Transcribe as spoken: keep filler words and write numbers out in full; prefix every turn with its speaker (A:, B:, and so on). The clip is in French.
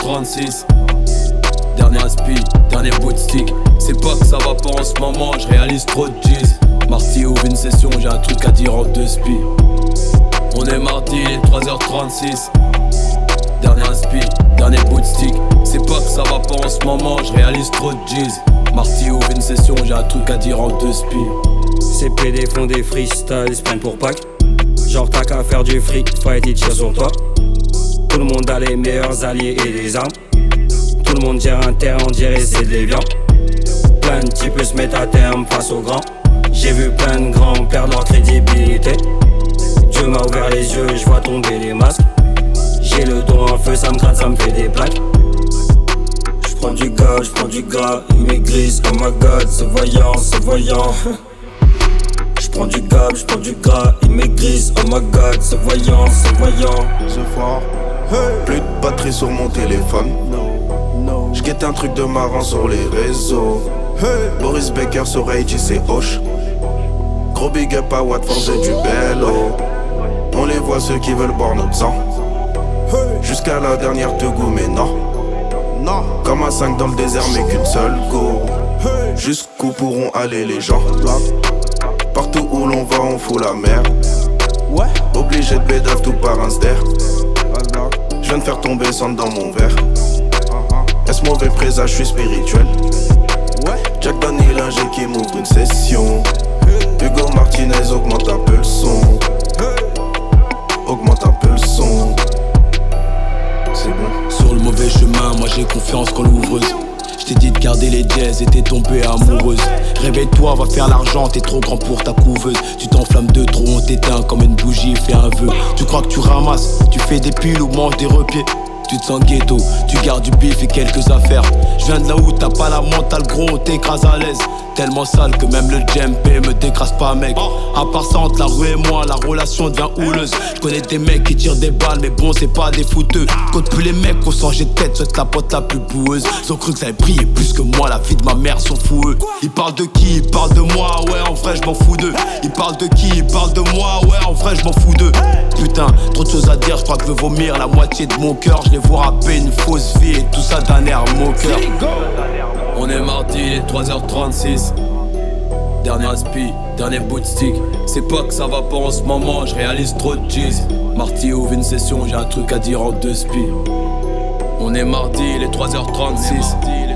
A: trente-six. Dernier aspi, dernier bout de stick. C'est pas que ça va pas en ce moment, je réalise trop de cheese. Marty ouvre une session, j'ai un truc à dire en deux spi. On est mardi, il est trois heures trente-six. Dernier aspi, dernier bout de stick. C'est pas que ça va pas en ce moment, je réalise trop de cheese. Marty ouvre une session, j'ai un truc à dire en deux spi.
B: Ces P D font des freestyles, ils se prennent pour Pâques. Genre t'as qu'à faire du fric, fight ils tirent sur toi. Tout le monde a les meilleurs alliés et les armes. Tout le monde gère un terrain, on dirait c'est des viands. Plein de types se mettent à terme face aux grands. J'ai vu plein de grands perdre leur crédibilité. Dieu m'a ouvert les yeux, je vois tomber les masques. J'ai le dos en feu, ça me gratte, ça me fait des plaques. J'prends du gars, j'prends du gras, il maigrissent, oh my god, c'est voyant, c'est voyant. J'prends du gab, j'prends du gras, il maigrissent, oh my god, c'est voyant, c'est voyant.
C: C'est fort. Hey. Plus de batterie sur mon téléphone. J'guette un truc de marrant sur les réseaux. Hey. Boris Becker sur A G C Hoche. Gros big up à Watford et du Bello. On les voit ceux qui veulent boire notre sang. Hey. Jusqu'à la dernière te goût mais non. Non. Comme à cinq dans le désert mais qu'une seule go. Hey. Jusqu'où pourront aller les gens. Partout où l'on va on fout la merde. Ouais. Obligé de bédave tout par un ster. Je viens de faire tomber sang dans mon verre. Est-ce mauvais présage, je suis spirituel. Jack Daniel G qui m'ouvre une session. Hugo Martinez augmente un peu le son. Augmente un peu le son. C'est bon.
A: Sur le mauvais chemin, moi j'ai confiance qu'en l'ouvreuse. J't'ai dit de garder les jazz et t'es tombée amoureuse. Réveille-toi, va faire l'argent, t'es trop grand pour ta couveuse. Tu t'enflammes de trop, on t'éteint comme une bougie, fais un vœu. Tu crois que tu ramasses, tu fais des piles ou manges des repieds. Tu te sens ghetto, tu gardes du bif et quelques affaires. Je viens de là où t'as pas la mentale gros, t'écrases à l'aise. Tellement sale que même le J M P me décrase pas mec. À part ça entre la rue et moi, la relation devient houleuse. Je connais des mecs qui tirent des balles mais bon c'est pas des fouteux. Compte plus les mecs qu'on s'en jette tête, soit la pote la plus boueuse. Ils ont cru que ça avait brillé plus que moi, la vie de ma mère s'en fout eux. Ils parlent de qui? Ils parlent de moi, ouais en vrai je m'en fous d'eux. Ils parlent de qui? Ils parlent de moi, ouais en vrai je m'en fous d'eux. Putain, trop de choses à dire, je crois que je veux vomir la moitié de mon cœur. Je les vois rapper une fausse vie et tout ça d'un air moqueur. On est mardi, il est trois heures trente-six. Dernier aspi, dernier bout de stick. C'est pas que ça va pas en ce moment, je réalise trop de cheese. Marty ouvre une session, j'ai un truc à dire en deux spi. On est mardi, il est trois heures trente-six.